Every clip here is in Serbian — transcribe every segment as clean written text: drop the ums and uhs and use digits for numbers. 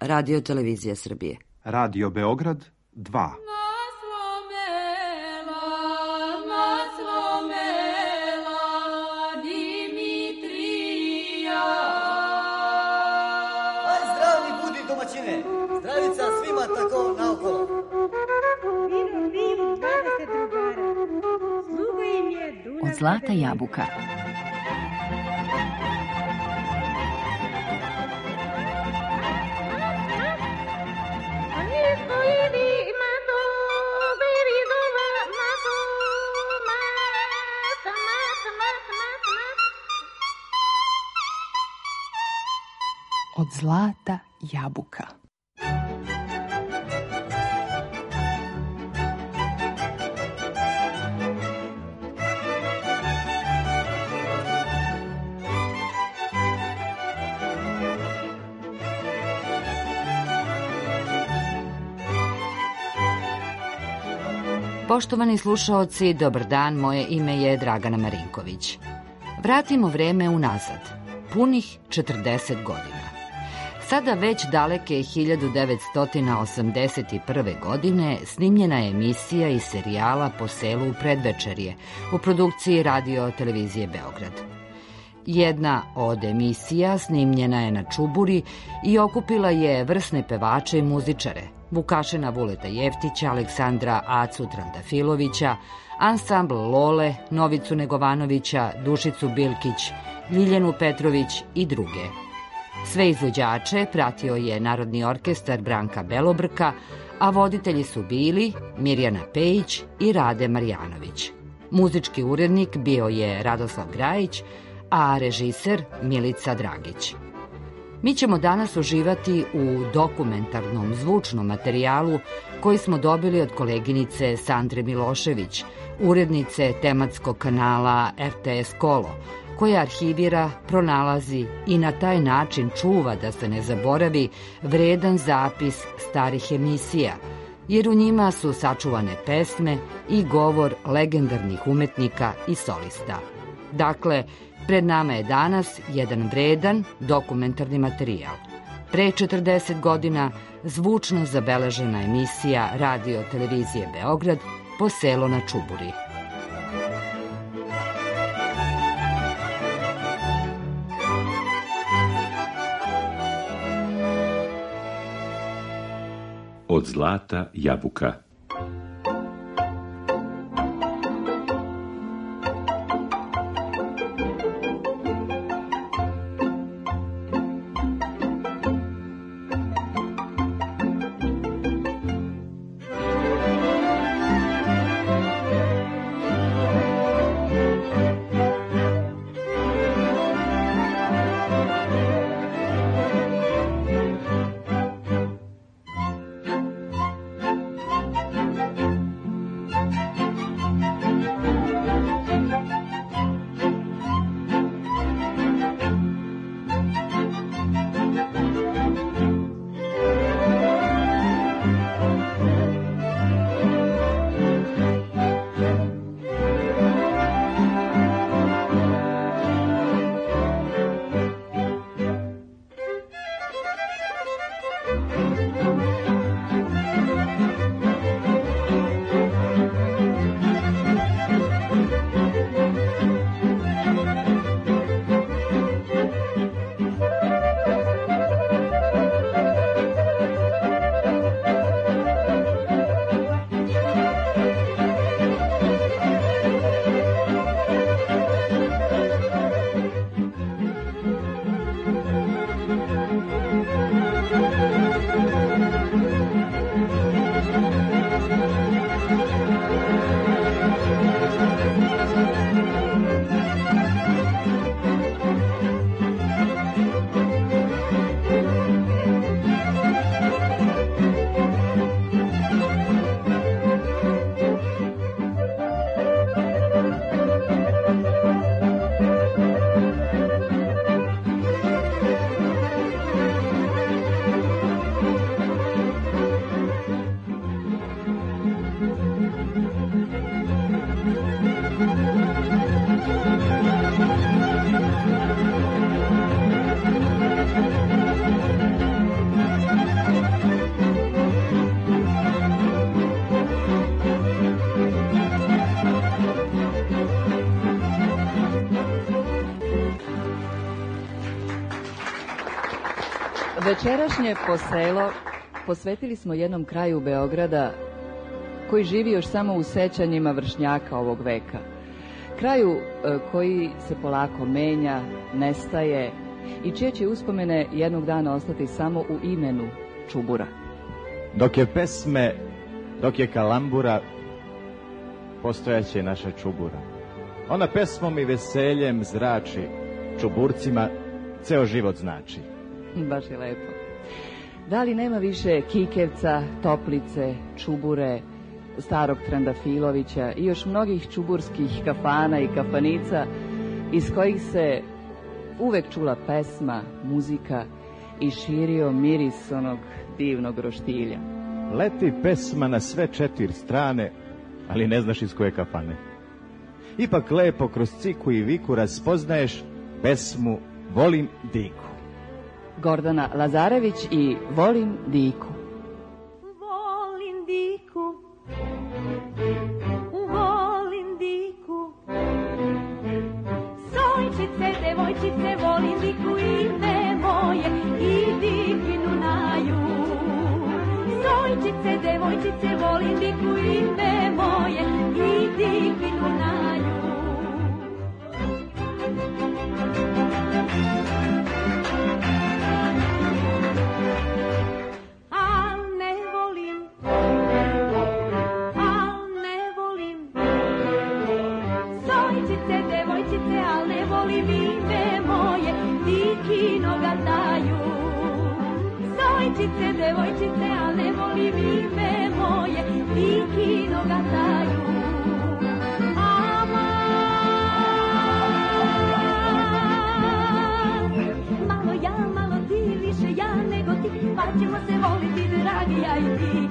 Radio Televizija Srbije. Radio Beograd 2. Zdravica svima tako naokolo. Od zlata jabuka. Od zlata jabuka. Poštovani slušaoci, dobar dan, moje ime je Dragana Marinković. Vratimo vreme unazad, punih 40 godina. Sada već daleke 1981. godine snimljena je emisija iz serijala Po selu u predvečerje u produkciji Radio Televizije Beograd. Jedna od emisija snimljena je na Čuburi i okupila je vrsne pevače i muzičare, Vukašina Vuleta Jeftića, Aleksandra Acu Trandafilovića, ansambl Lole, Novicu Negovanovića, Dušicu Bilkić, Ljiljanu Petrović i druge. Sve izvođače pratio je Narodni orkestar Branka Belobrka, a voditelji su bili Mirjana Pejić i Rade Marjanović. Muzički urednik bio je Radoslav Grajić, a režiser Milica Dragić. Mi ćemo danas uživati u dokumentarnom zvučnom materijalu koji smo dobili od koleginice Sandre Milošević, urednice tematskog kanala RTS Kolo, koja arhivira, pronalazi i na taj način čuva da se ne zaboravi vredan zapis starih emisija, jer u njima su sačuvane pesme i govor legendarnih umetnika i solista. Dakle, pred nama je danas jedan vredan dokumentarni materijal. Pre 40 godina zvučno zabeležena emisija Radio Televizije Beograd Po selo na Čuburi. Od zlata jabuka. Večerašnje poselo posvetili smo jednom kraju Beograda koji živi još samo u sećanjima vršnjaka ovog veka. Kraju koji se polako menja, nestaje i čije će uspomene jednog dana ostati samo u imenu Čubura. Dok je pesme, dok je kalambura, postojaće naša Čubura. Ona pesmom i veseljem zrači, Čuburcima ceo život znači. Baš je lepo. Da li nema više Kikevca, Toplice, Čubure, starog Trandafilovića i još mnogih čuburskih kafana i kafanica iz kojih se uvek čula pesma, muzika i širio miris onog divnog roštilja. Leti pesma na sve 4 strane, ali ne znaš iz koje kafane. Ipak lepo kroz ciku i viku raspoznaješ pesmu Volim Diku. Gordana Lazarević i Volim Diku. Volim Diku, volim Diku, sojčice, devojčice, volim Diku, ime moje i Dikinu naju. Sojčice, devojčice, volim Diku, ime moje i Dikinu naju. Al ne volim ime moje, Dikinoga daju. Sojčice, devojčice, al ne volim ime moje, Dikinoga daju. Malo ja, malo ti, više ja nego ti, pa ćemo se voliti, dragi, ja i ti.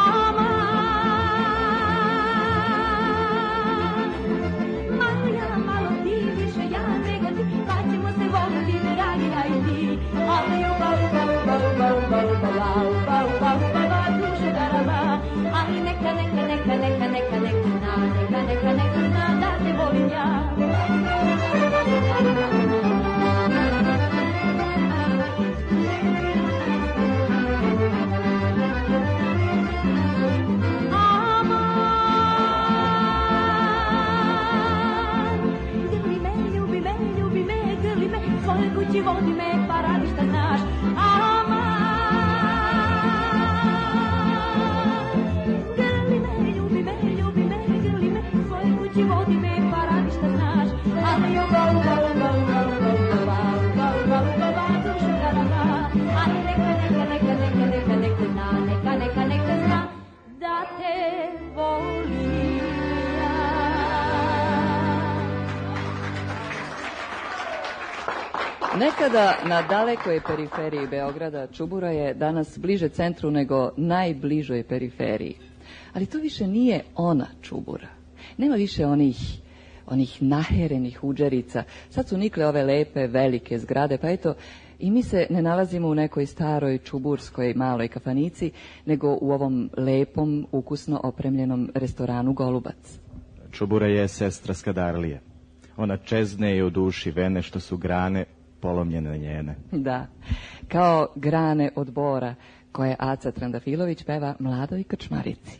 Ali neka zna da te volim ja. Svojoj kući vodi me, pa radi šta znaš. Grli me, ljubi me, grli me, svojoj kući vodi me, pa radi šta znaš. Ali jo, dušo garama. Ali neka zna da te volim ja. Nekada na dalekoj periferiji Beograda Čubura je danas bliže centru nego najbližoj periferiji. Ali to više nije ona Čubura. Nema više onih naherenih udžerica. Sad su nikle ove lepe, velike zgrade, pa eto, i mi se ne nalazimo u nekoj staroj čuburskoj maloj kafanici, nego u ovom lepom, ukusno opremljenom restoranu Golubac. Čubura je sestra Skadarlije. Ona čezne i u duši vene što su grane polomljene njene. Da, kao grane od bora koje Aca Trandafilović peva mladoj krčmarici.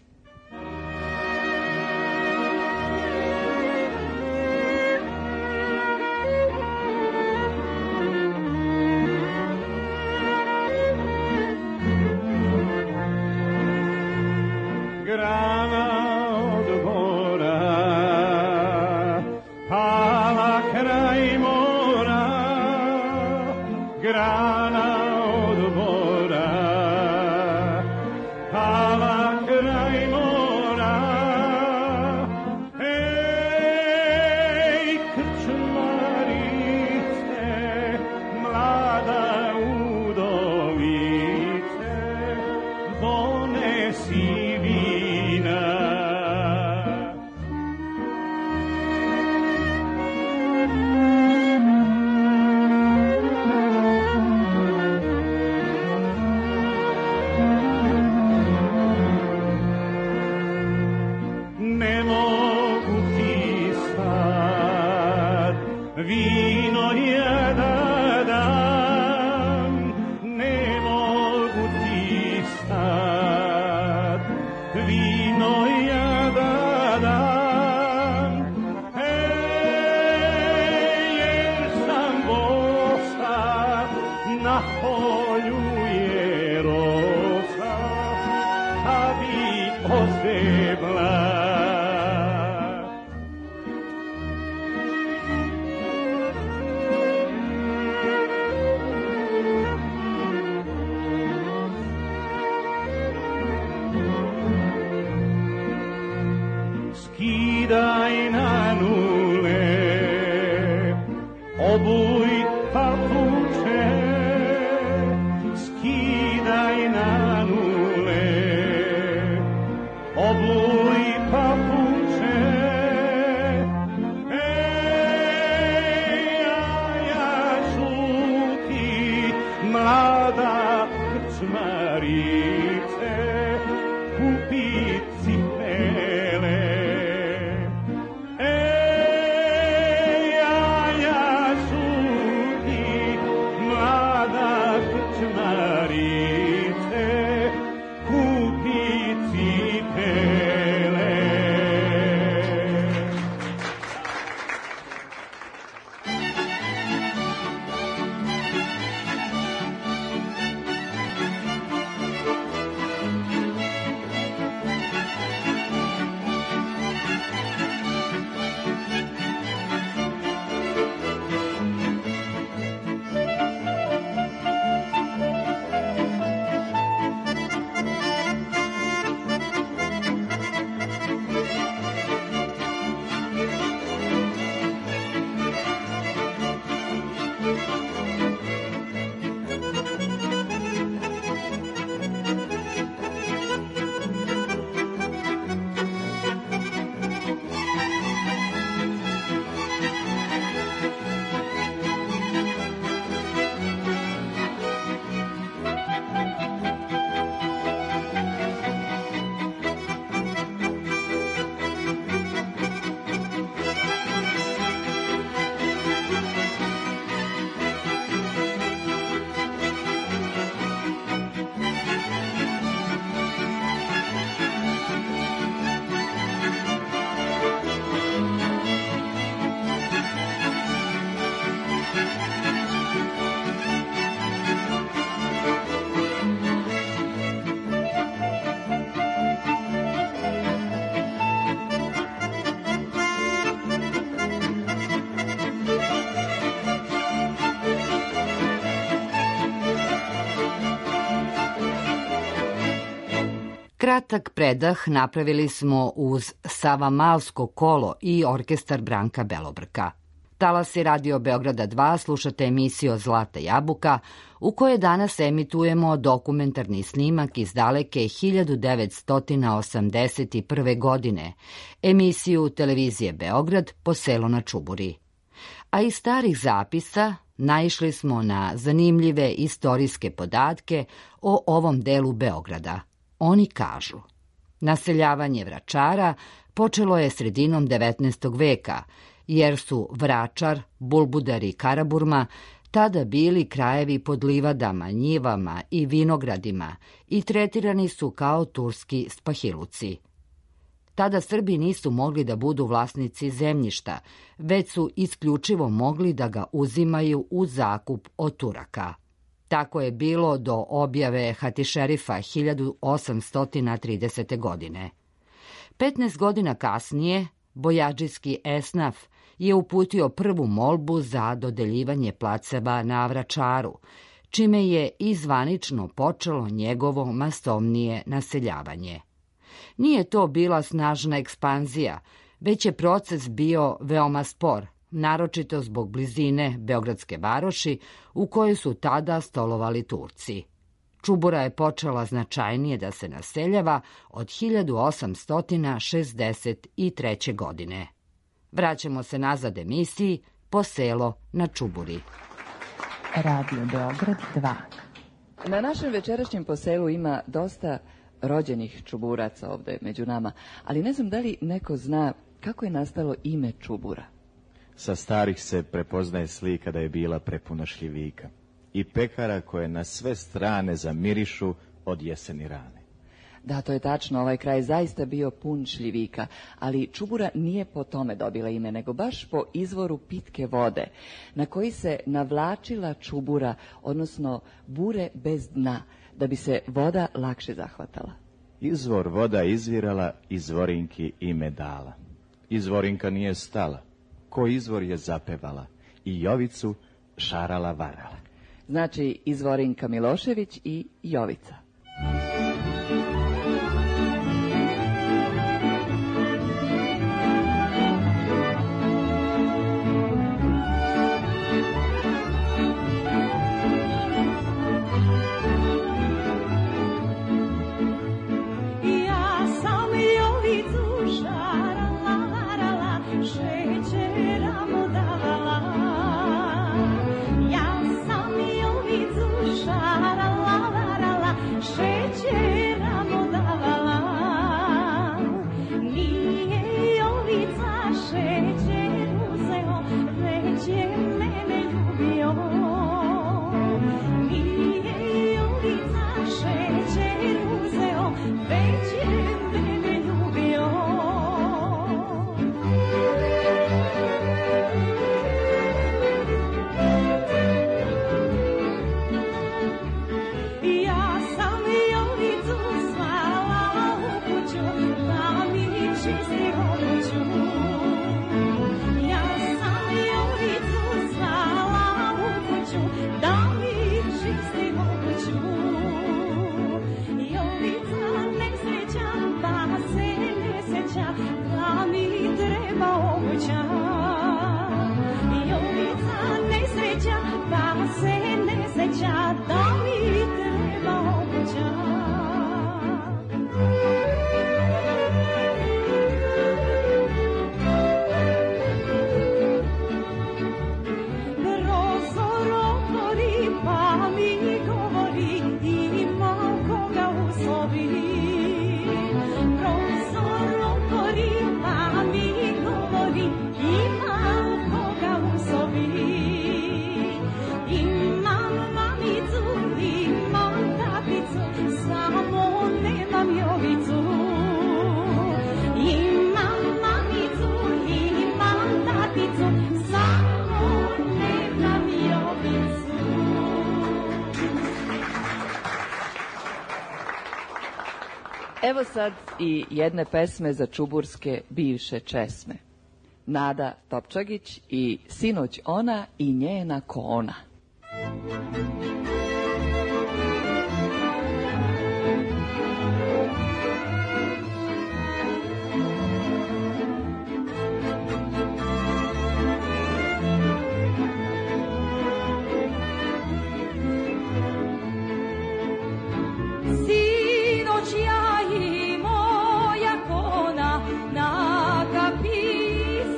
Donesi vina žebla. Skidaj na nule, obuj papuče, skidaj na nule, obuj papuče. Ej, ja šuti, mlada krčmarice, kupi cipele. Kratak predah napravili smo uz Savamalsko kolo i orkestar Branka Belobrka. Talasi Radio Beograda 2 slušate emisiju Zlata jabuka, u kojoj danas emitujemo dokumentarni snimak iz daleke 1981. godine, emisiju televizije Beograd Po selo na Čuburi. A iz starih zapisa naišli smo na zanimljive istorijske podatke o ovom delu Beograda. Oni kažu, naseljavanje Vračara počelo je sredinom 19. veka, jer su Vračar, Bulbudar i Karaburma tada bili krajevi pod livadama, njivama i vinogradima i tretirani su kao turski spahiluci. Tada Srbi nisu mogli da budu vlasnici zemljišta, već su isključivo mogli da ga uzimaju u zakup od Turaka. Tako je bilo do objave Hatišerifa 1830. godine. 15 godina kasnije, bojađijski esnaf je uputio prvu molbu za dodeljivanje placeva na Vračaru, čime je i zvanično počelo njegovo masovnije naseljavanje. Nije to bila snažna ekspanzija, već je proces bio veoma spor, naročito zbog blizine Beogradske varoši u kojoj su tada stolovali Turci. Čubura je počela značajnije da se naseljava od 1863. godine. Vraćamo se nazad emisiji Po selo na Čuburi. Radio Beograd 2. Na našem večerašnjem poselu ima dosta rođenih čuburaca ovde među nama, ali ne znam da li neko zna kako je nastalo ime Čubura. Sa starih se prepoznaje slika da je bila prepuna šljivika i pekara koje na sve strane zamirišu od jeseni rane. Da, to je tačno, ovaj kraj zaista bio pun šljivika, ali Čubura nije po tome dobila ime, nego baš po izvoru pitke vode, na koji se navlačila čubura, odnosno bure bez dna, da bi se voda lakše zahvatala. Izvor voda izvirala, izvorinki ime dala. Izvorinka nije stala, ko izvor je zapevala i Jovicu šarala varala. Znači Izvorinka Milošević i Jovica. Evo sad i jedne pesme za čuburske bivše česme. Nada Topčagić i Sinoć ona i njena kona.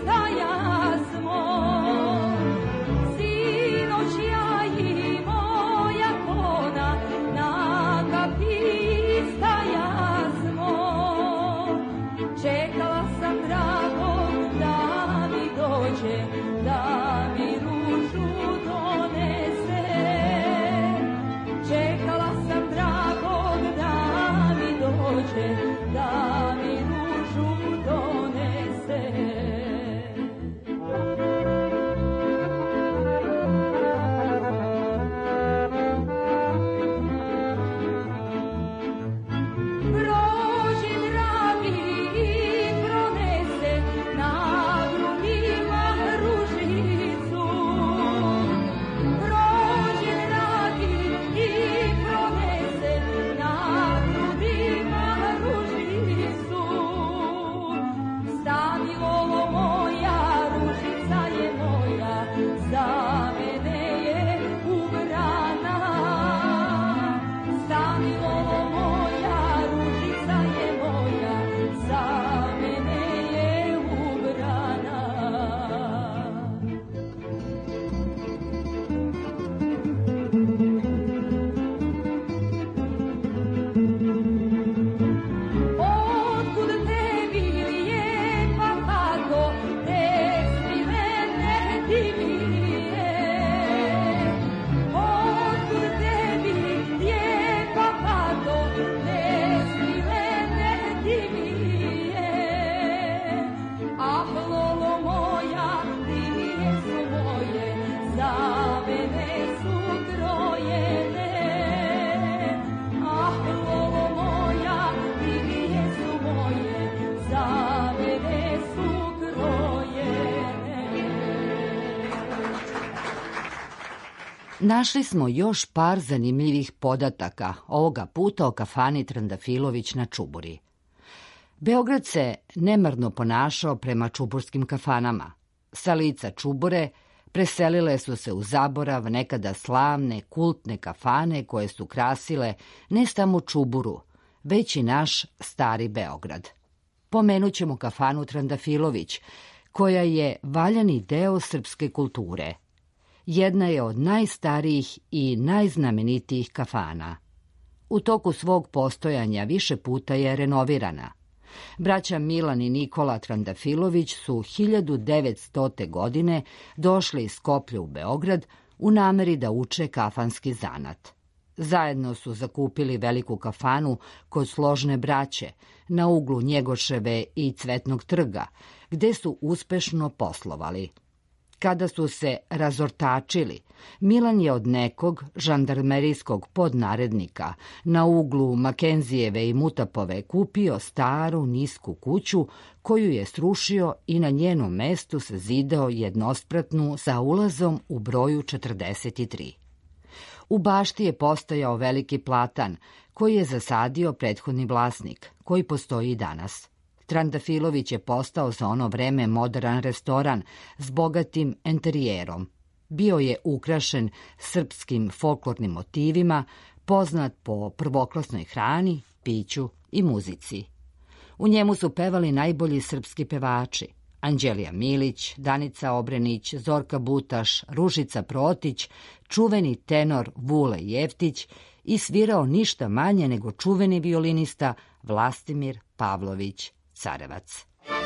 Sinoć ja i moja Našli smo još par zanimljivih podataka, ovoga puta o kafani Trandafilović na Čuburi. Beograd se nemarno ponašao prema čuburskim kafanama. Sa lica Čubure preselile su se u zaborav nekada slavne, kultne kafane koje su krasile ne samo Čuburu, već i naš stari Beograd. Pomenut ćemo kafanu Trandafilović, koja je valjani deo srpske kulture. Jedna je od najstarijih i najznamenitijih kafana. U toku svog postojanja više puta je renovirana. Braća Milan i Nikola Trandafilović su 1900. godine došli iz Skoplja u Beograd u nameri da uče kafanski zanat. Zajedno su zakupili veliku kafanu kod Složne braće na uglu Njegoševe i Cvetnog trga, gde su uspešno poslovali. Kada su se razortačili, Milan je od nekog žandarmerijskog podnarednika na uglu Makenzijeve i Mutapove kupio staru nisku kuću koju je srušio i na njenom mestu sazidao jednospratnu sa ulazom u broju 43. U bašti je postojao veliki platan koji je zasadio prethodni vlasnik, koji postoji i danas. Trandafilović je postao za ono vreme moderan restoran s bogatim enterijerom. Bio je ukrašen srpskim folklornim motivima, poznat po prvoklasnoj hrani, piću i muzici. U njemu su pevali najbolji srpski pevači: Anđelija Milić, Danica Obrenić, Zorka Butaš, Ružica Protić, čuveni tenor Vule Jeftić i svirao ništa manje nego čuveni violinista Vlastimir Pavlović Carevac.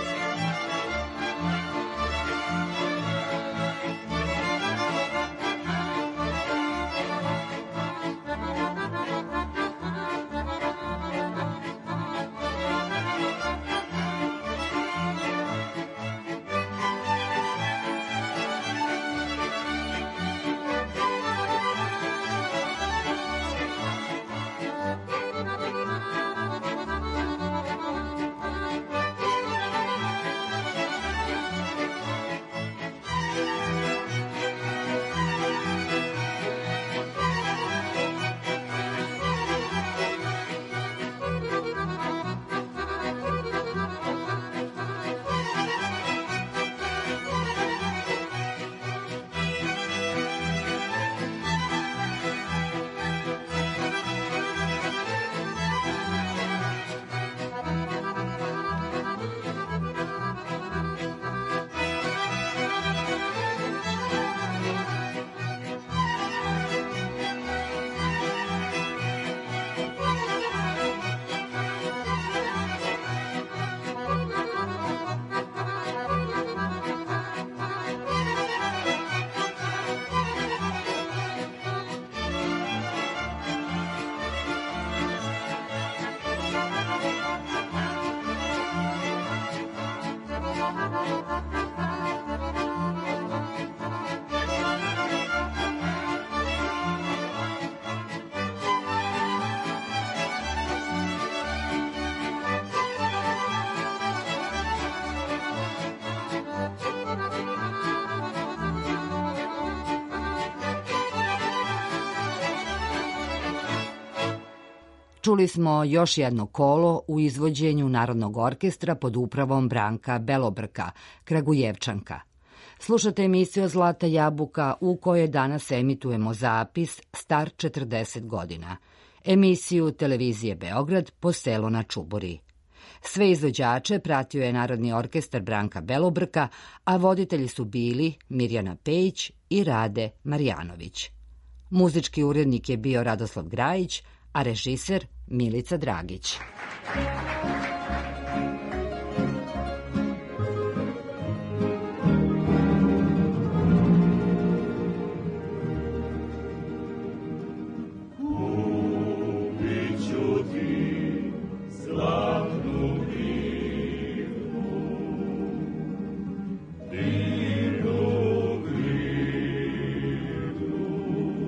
Čuli smo još jedno kolo u izvođenju Narodnog orkestra pod upravom Branka Belobrka, Kragujevčanka. Slušate emisiju Zlata jabuka u kojoj danas emitujemo zapis star 40 godina. Emisiju televizije Beograd po selu na Čuburi. Sve izvođače pratio je Narodni orkestar Branka Belobrka, a voditelji su bili Mirjana Pejić i Rade Marjanović. Muzički urednik je bio Radoslav Grajić, a režiser Milica Dragić.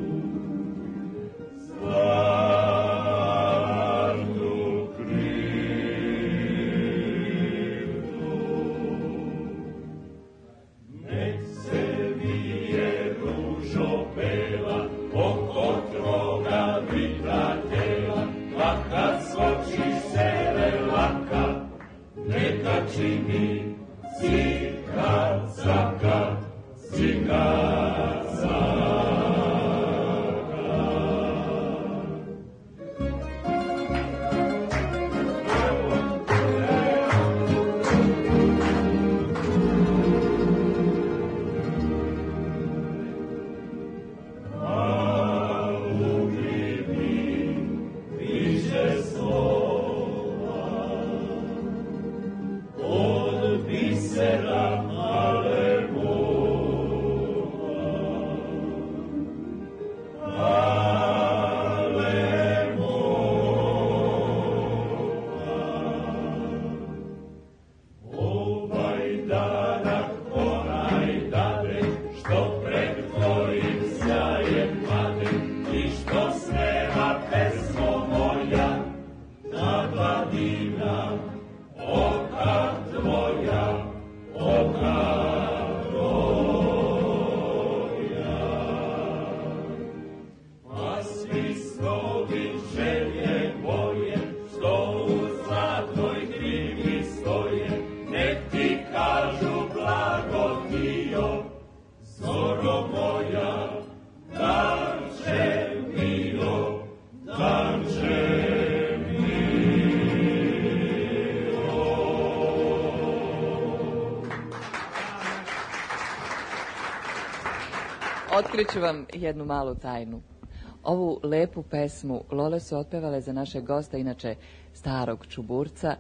Kriju skoči sele laka, neka čini zika, zaka, zika, zaka. Otkriću vam jednu malu tajnu. Ovu lepu pesmu Lole su otpevale za našeg gosta, inače starog čuburca,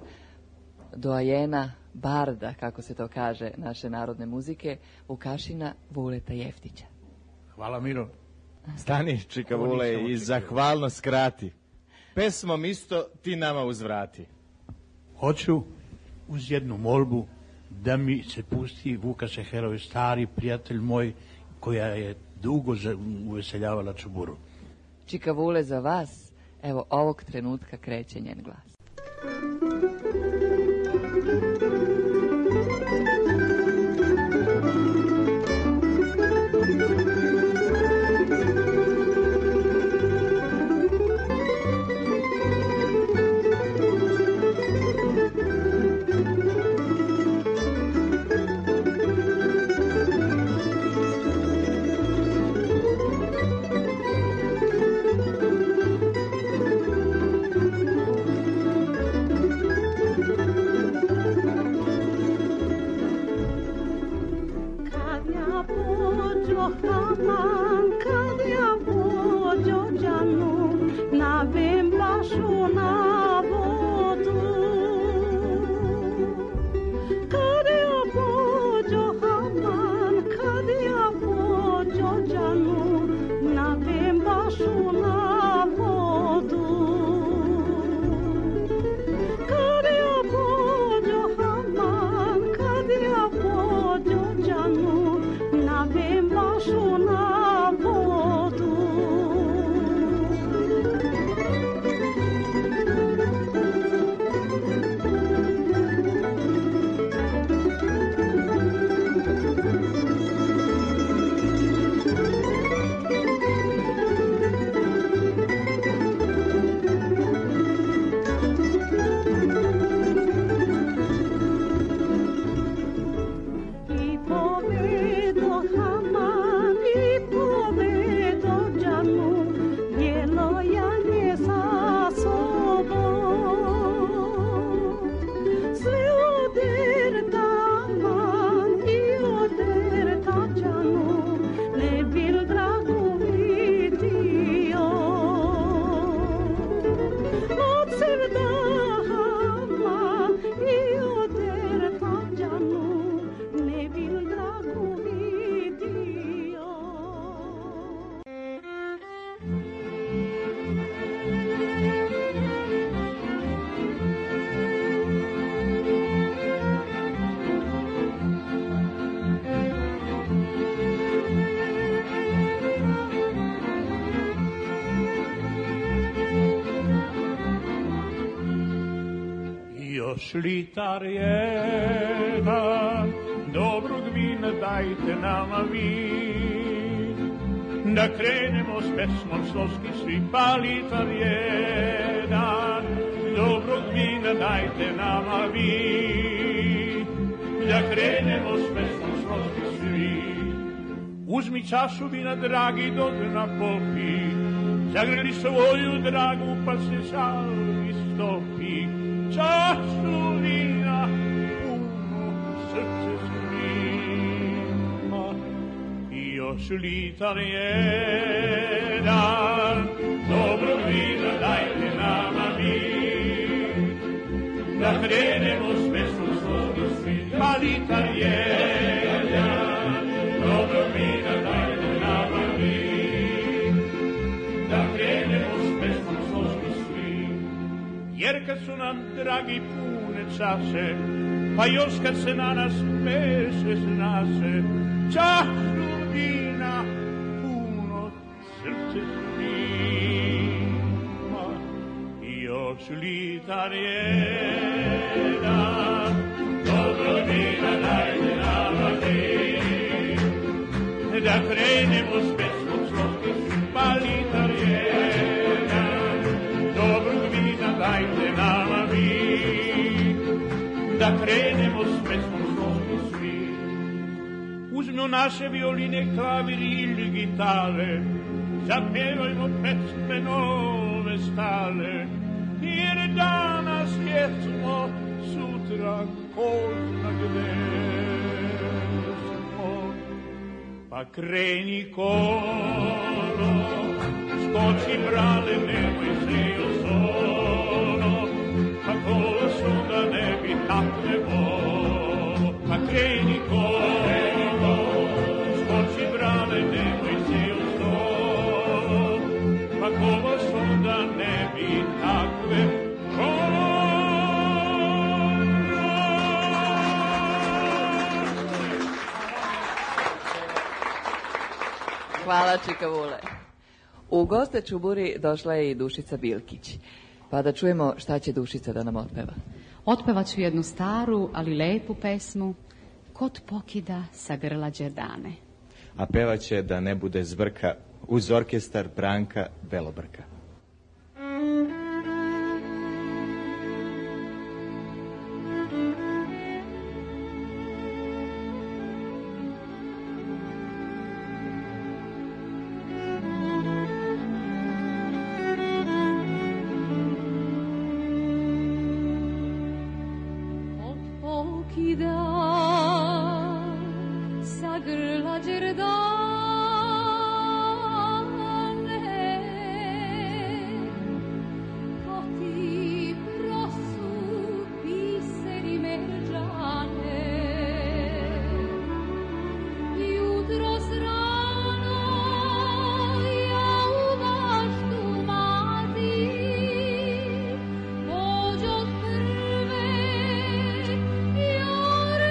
doajena, barda, kako se to kaže, naše narodne muzike, Vukašina Vuleta Jeftića. Hvala, Miro. Stani, čika Vule, i zahvalnost skrati. Pesmom isto ti nama uzvrati. Hoću uz jednu molbu da mi se pusti Vuka Seherov, stari prijatelj moj, koja je dugo uveseljavala Čuburu. Čika Vule, za vas, evo ovog trenutka kreće njen glas. Litar jedan, dobrog vina dajte nama vi, da krenemo s pesmom sloski svi, pa litar jedan, vina dajte nama vi, da krenemo s pesmom složni svi. Uzmi čašu vina, dragi, dok napopi, zagrli svoju dragu, pa se žali stopi. Čašu vina, puno srce svima, i još litar jedan, dobrog vina dajte nama vi, da krenemo s pesmom složni svi. Pa litar jedan, dobrog vina dajte nama vi, da krenemo s pesmom složni svi. Jer kad su nam dragi pune čaše, pa još kad se na nas meše zna se, čašu vina puno srce svima, i još litar jedan, dobro vina dajte nama vi, da krenemo s pesmom složni svi. Pa litar jedan, dobrog vina dajte nama vi, da krenemo s pesmom složni svi. Uzmimo naše violine, klaviri ili gitare, zapevajmo pesme nove stare, jer danas jesmo, sutra ko zna gde smo. Pa kreni kolo, skoči brale, nemoj se osono, pa kola su da ne bi takve bolo. Pa kreni kolo, skoči brale, nemoj se osono, pa kola su da ne bi takve bolo. Hvala, Čika Vule. U goste Čuburi došla je i Dušica Bilkić. Pa da čujemo šta će Dušica da nam otpeva. Otpevat ću jednu staru, ali lepu pesmu, Kod pokida sa grla Đerdane. A pevaće da ne bude zbrka uz orkestar Branka Belobrka. Io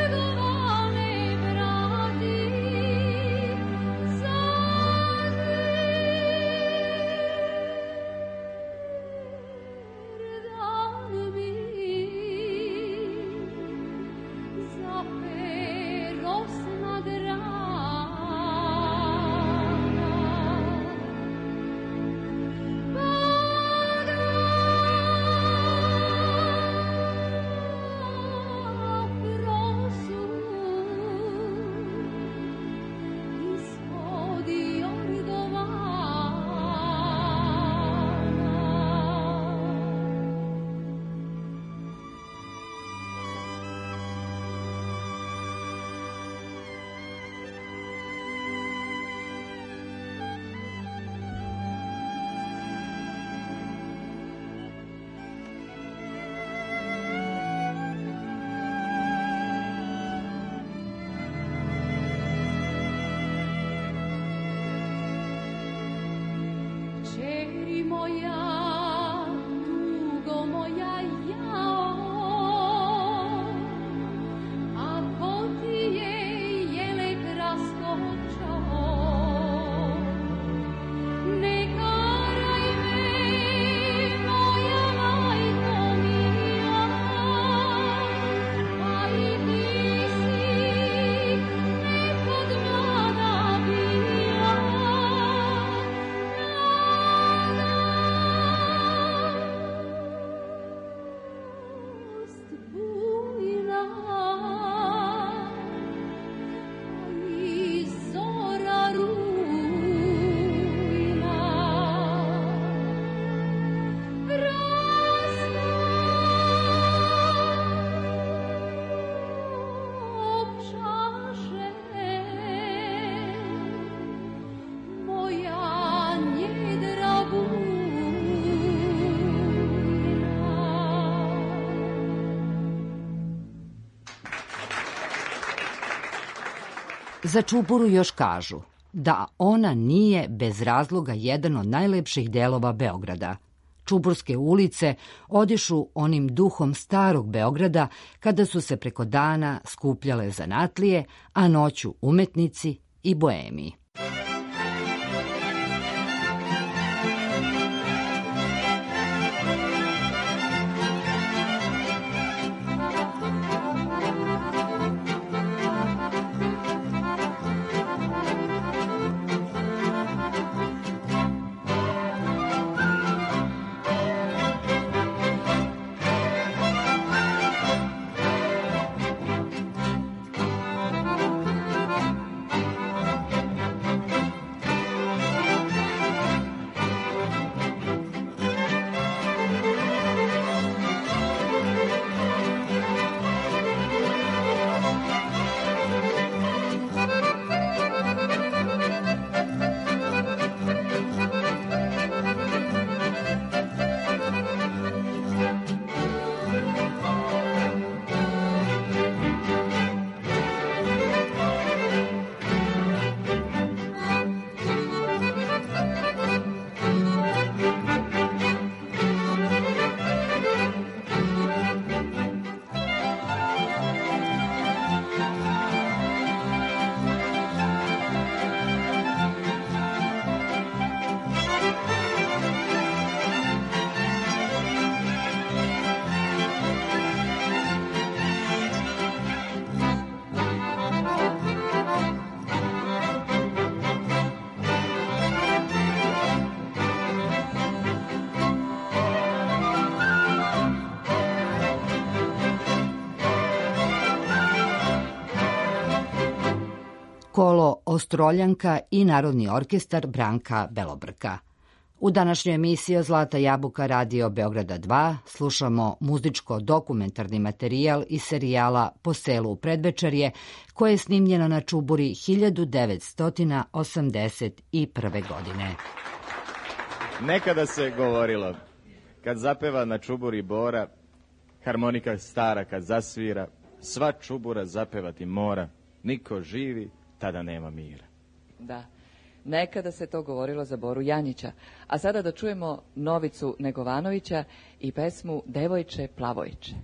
Za Čuburu još kažu da ona nije bez razloga jedan od najlepših delova Beograda. Čuburske ulice odišu onim duhom starog Beograda kada su se preko dana skupljale zanatlije, a noću umetnici i boemi. Kolo Ostroljanka i Narodni orkestar Branka Belobrka. U današnjoj emisiji Zlata jabuka Radio Beograda 2 slušamo muzičko-dokumentarni materijal iz serijala Po selu u predvečerje, koje je snimljeno na Čuburi 1981. godine. Nekada se govorilo, kad zapeva na Čuburi Bora, harmonika stara kad zasvira, sva Čubura zapevati mora, niko živi, tada nema mira. Da, nekada se to govorilo za Boru Janjića, a sada da čujemo Novicu Negovanovića i pesmu Devojče Plavojče.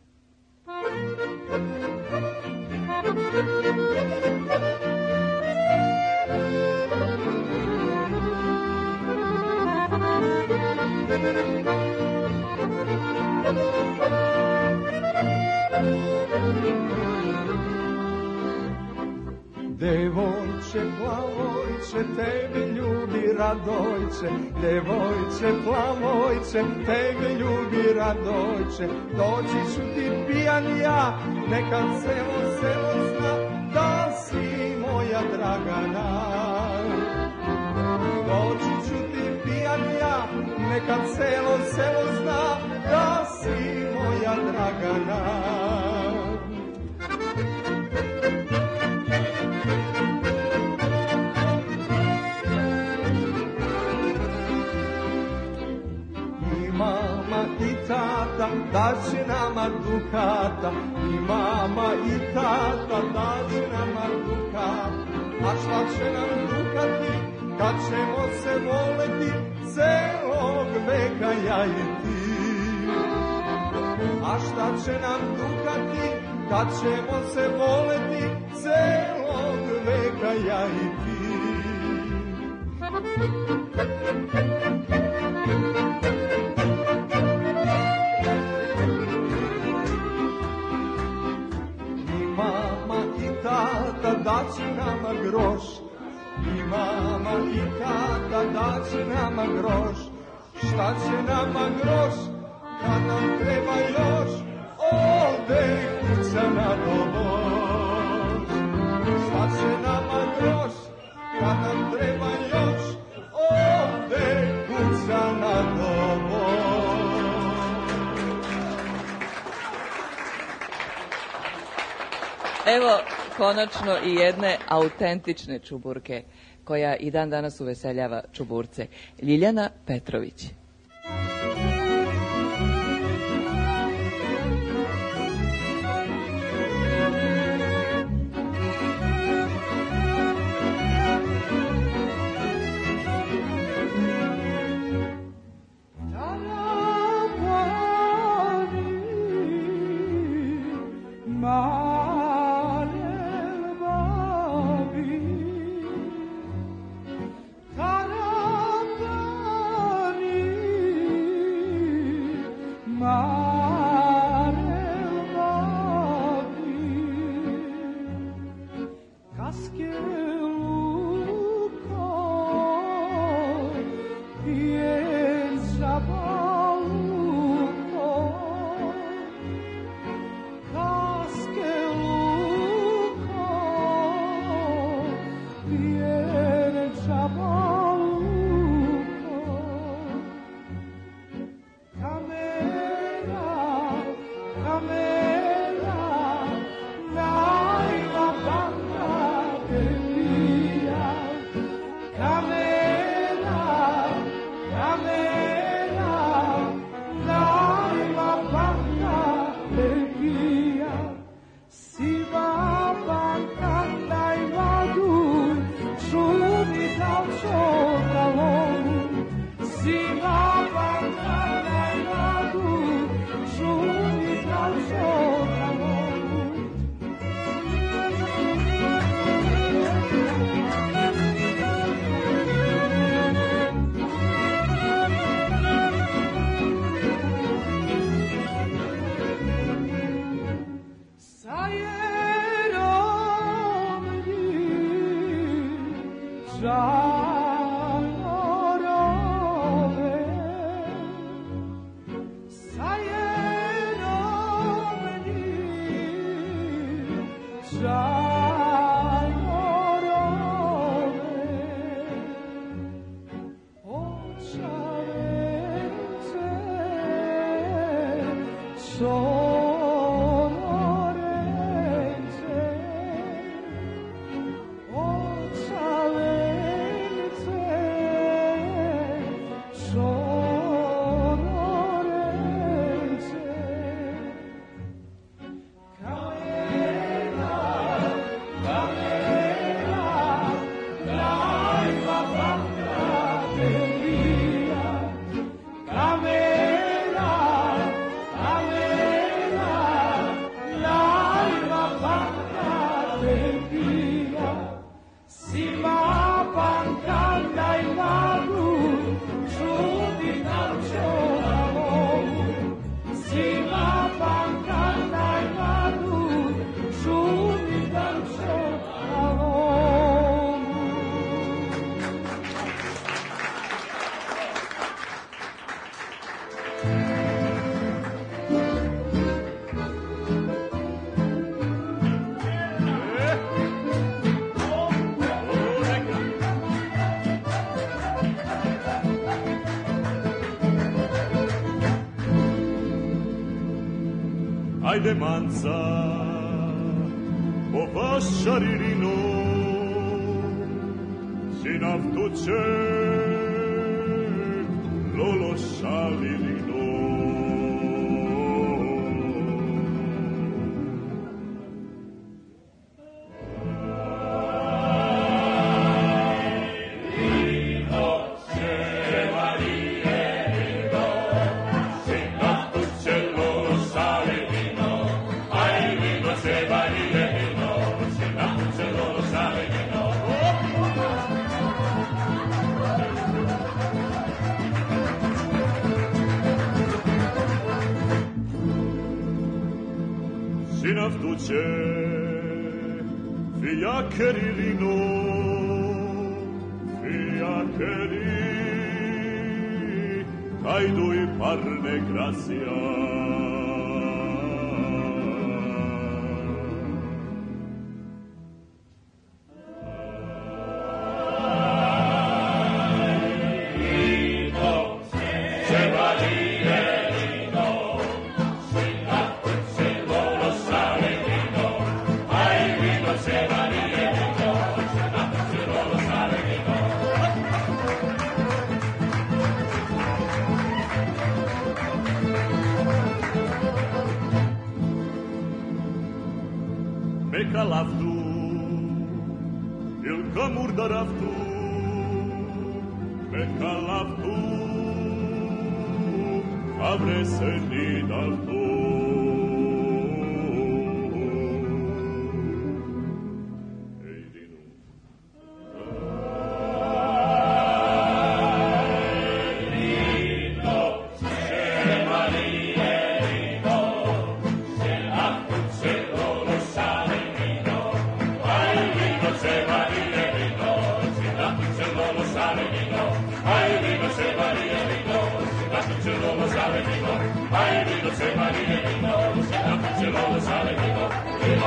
Devojče plavojče, tebe ljubi Radojče, devojče plavojče, tebe ljubi Radojče, doći ću ti pijan ja, neka celo selo zna, da si moja Dragana. Doći ću ti pijan ja, neka celo selo zna, da si moja Dragana. Tata, da će nama dukata, i mama i tata, da će nama dukata. A šta će nam dukati, kad ćemo se voleti, celog veka ja i ti. A šta će nam dukati, kad ćemo se voleti, celog veka ja i ti. Da će nama groš, i mama i tata, da će nama groš. Šta će nama groš, kad nam treba još, ovde kuća na dovoz. Šta će nama groš, kad nam treba još, ovde kuća na dovoz. Evo, konačno i jedne autentične Čuburke, koja i dan danas uveseljava Čuburce. Ljiljana Petrović. Ajde manca, po vašaririno, sinav tuče, lolo šalirino. Sinav tuče, fiacherilino, fiacheri, caidu i parne gracia. Calaftu, il camur daraftu, me calaftu, abre seni daltu.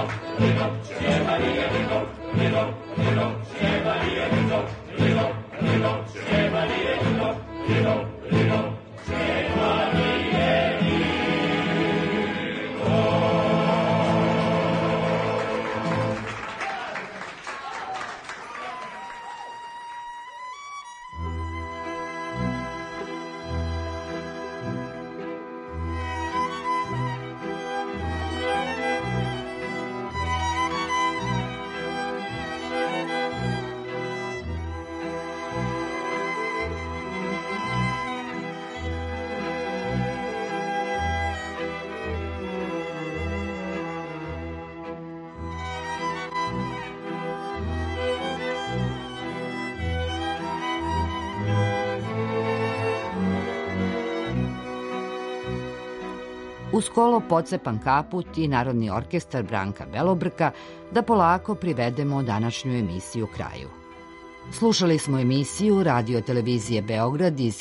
Uz kolo pocepan kaput i Narodni orkestar Branka Belobrka da polako privedemo današnju emisiju kraju. Slušali smo emisiju Radio televizije Beograd iz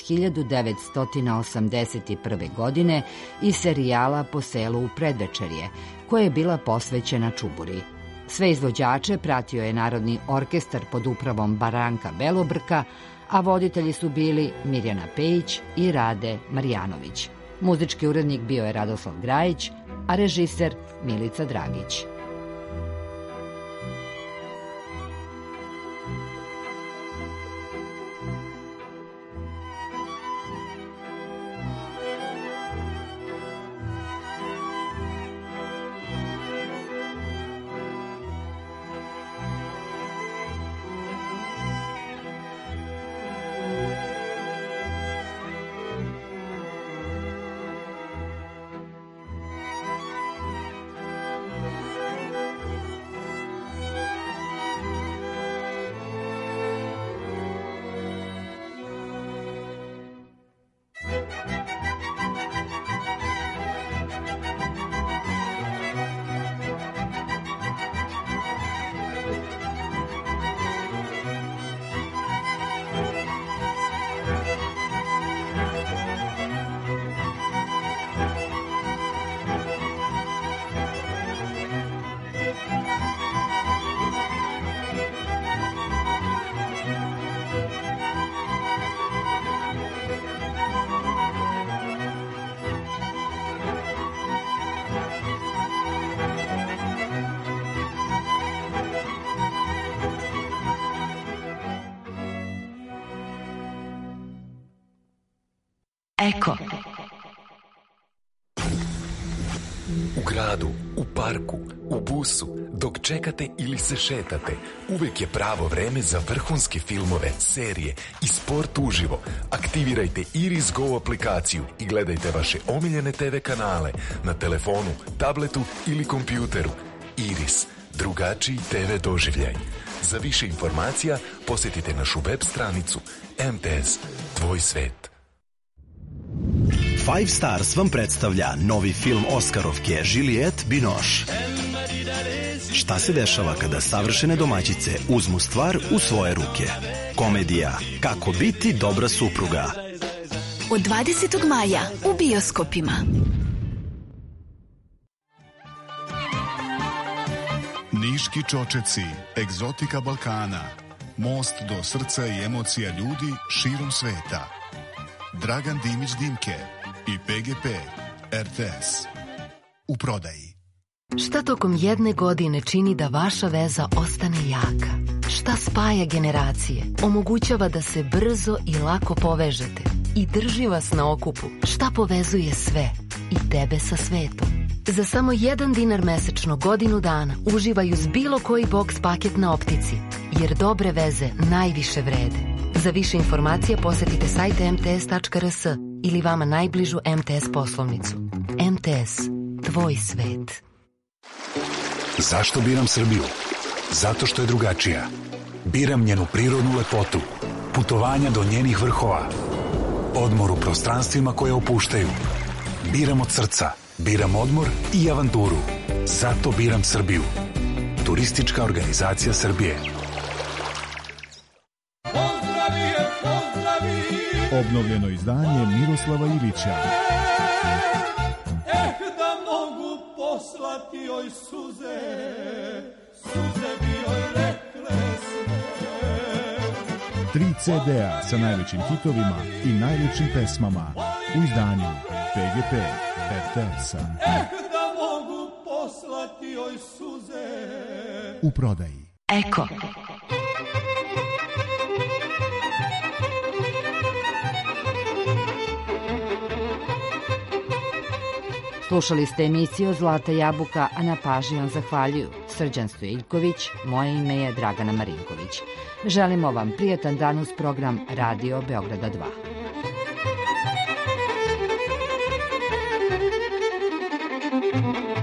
1981. godine iz serijala Po selu u predvečerje, koja je bila posvećena Čuburi. Sve izvođače pratio je Narodni orkestar pod upravom Branka Belobrka, a voditelji su bili Mirjana Pejić i Rade Marjanović. Muzički urednik bio je Radoslav Grajić, a režiser Milica Dragić. Eko. U gradu, u parku, u busu, dok čekate ili se šetate, uvek je pravo vreme za vrhunske filmove, serije i sport uživo. Aktivirajte Iris Go aplikaciju i gledajte vaše omiljene TV kanale na telefonu, tabletu ili kompjuteru. Iris, drugačiji TV doživljaj. Za više informacija posjetite našu web stranicu MTS, tvoj svet. Five Stars vam predstavlja novi film Oskarovke Juliette Binoche. Šta se dešava kada savršene domaćice uzmu stvar u svoje ruke? Komedija Kako biti dobra supruga. Od 20. maja u bioskopima. Niški čočeci, egzotika Balkana, most do srca i emocija ljudi širom sveta. Dragan Dimić Dimke i PGP RTS. U prodaji. Šta tokom jedne godine čini da vaša veza ostane jaka? Šta spaja generacije? Omogućava da se brzo i lako povežete i drži vas na okupu? Šta povezuje sve i tebe sa svetom? Za samo $1 mesečno godinu dana uživaj uz bilo koji boks paket na Optici, jer dobre veze najviše vrede. Za više informacija posjetite sajt mts.rs ili vama najbližu MTS poslovnicu. MTS, tvoj svet. Zašto biram Srbiju? Zato što je drugačija. Biram njenu prirodnu lepotu, putovanja do njenih vrhova, odmor u prostranstvima koje opuštaju. Biram od srca, biram odmor i avanturu. Zato biram Srbiju. Turistička organizacija Srbije. Obnovljeno izdanje Miroslava Ilića. Da mogu poslati joj suze, suze bi joj rekle sve. 3 CD-a sa najvećim hitovima i najljepšim pesmama u izdanju PGP RTS-a. Da mogu poslati joj suze. U prodaji. Eko. Slušali ste emisiju Zlata jabuka, a na pažnji vam zahvaljuju Srđan Stojiljković, moje ime je Dragana Marinković. Želimo vam prijatan dan uz program Radio Beograda 2.